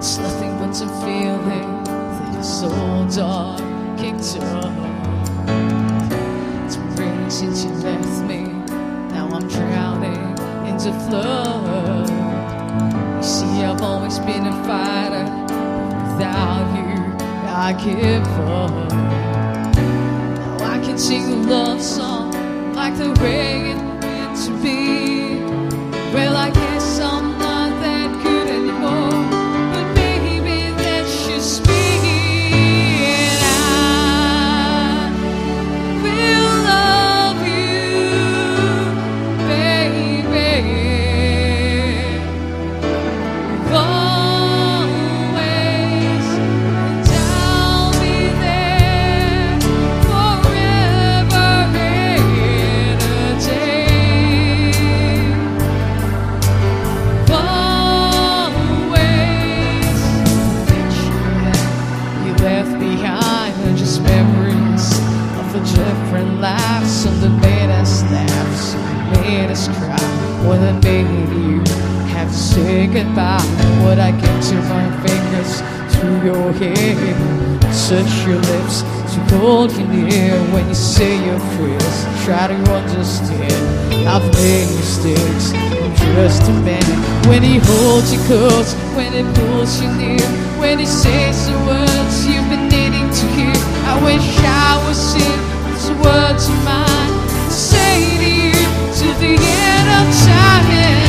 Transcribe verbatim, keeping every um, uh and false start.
It's nothing but a feeling that is so dark, kicked up. It's been raining since you left me. Now I'm drowning in the flood. You see, I've always been a fighter, but without you, I give up. Now I can sing a love song like the way it meant to be. Well, I guess I'm not that good anymore, but maybe that's just me. And I will love you, baby, always, and I'll be there forever and a day. Always, you left behind are just memories of a different life. Some that made us laugh, some that made us cry. What that made you have to say goodbye. What I get to my fingers through your hair, touch your lips to hold you near. When you say your prayers, try to understand I've made mistakes, I'm just a man. When he holds you close, when he pulls you near, when he says the words you've been needing to hear, I wish I was here with the words of mine to say to you to the end of time.